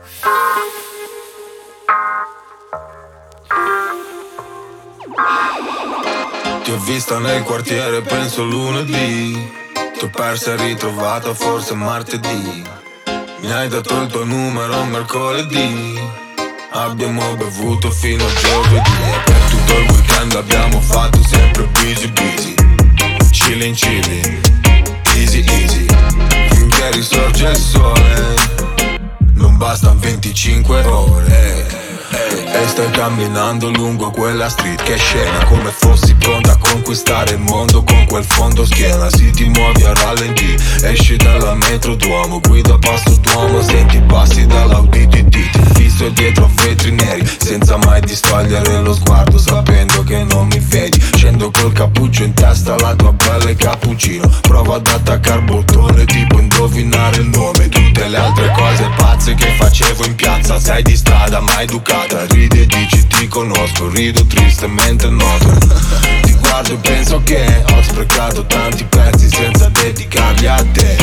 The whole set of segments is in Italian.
Ti ho vista nel quartiere, penso lunedì. Ti ho persa e ritrovata forse martedì. Mi hai dato il tuo numero mercoledì. Abbiamo bevuto fino a giovedì. E per tutto il weekend abbiamo fatto sempre busy busy. Chillin' chillin', easy easy. Finché risorge il sole, non bastano 25 ore. E stai camminando lungo quella street che scena, come fossi pronta a conquistare il mondo con quel fondo schiena. Si ti muovi a rallenti, esci dalla metro Duomo, guida passo Duomo, senti i passi dall'Audi TT. Ti fisso dietro a vetri neri, senza mai distogliere lo sguardo, sapendo che non mi vedi. Scendo col cappuccio in testa, la tua pelle cappuccino. Provo ad attaccare bottone, tipo indovinare il nome. Tutte le altre cose pazze che facevo in piazza, sei di strada ma educata. Ridi e dici ti conosco, rido tristemente noto. Ti guardo e penso che ho sprecato tanti pezzi senza dedicarli a te.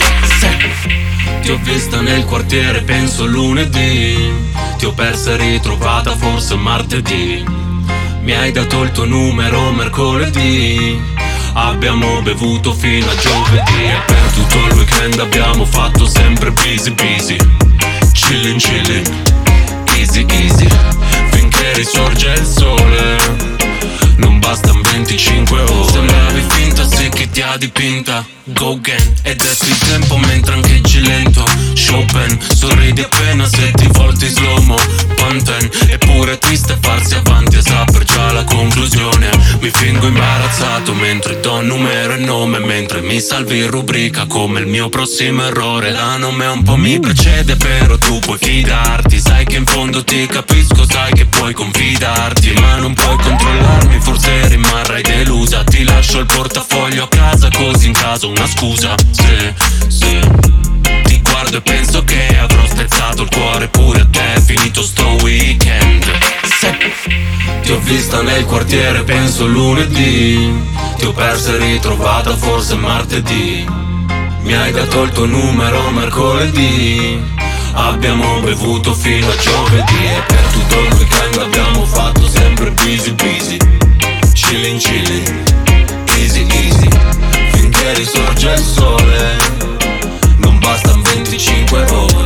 Ti ho vista nel quartiere, penso lunedì. Ti ho persa e ritrovata forse martedì. Mi hai dato il tuo numero mercoledì. Abbiamo bevuto fino a giovedì. E per tutto il weekend abbiamo fatto sempre busy busy. Chillin' chillin', easy easy. Finché risorge il sole, non bastano 25 ore. Sembravi finta, sì che ti ha dipinta. Go again, ed è il tempo mentre ancheggi lento. Chopin, sorridi appena se ti volti slow-mo. Panten, eppure triste farsi avanti a saper già la conclusione. Mi fingo imbarazzato mentre do numero e nome, mentre mi salvi in rubrica come il mio prossimo errore. La nome un po' mi precede, però tu puoi fidarti. Sai che in fondo ti capisco, sai che puoi confidarti. Ma non puoi controllarmi, forse rimarrai delusa. Ti lascio il portafoglio a casa, così in caso una scusa. Se ti guardo e penso che avrò spezzato il cuore pure a te, finito sto weekend. Se ti ho vista nel quartiere, penso lunedì. Ti ho persa e ritrovata forse martedì. Mi hai dato il tuo numero mercoledì. Abbiamo bevuto fino a giovedì. E per tutto il weekend abbiamo fatto sempre busy busy. Chillin' chillin', easy easy. Finché risorge il sole, non bastano 25 ore.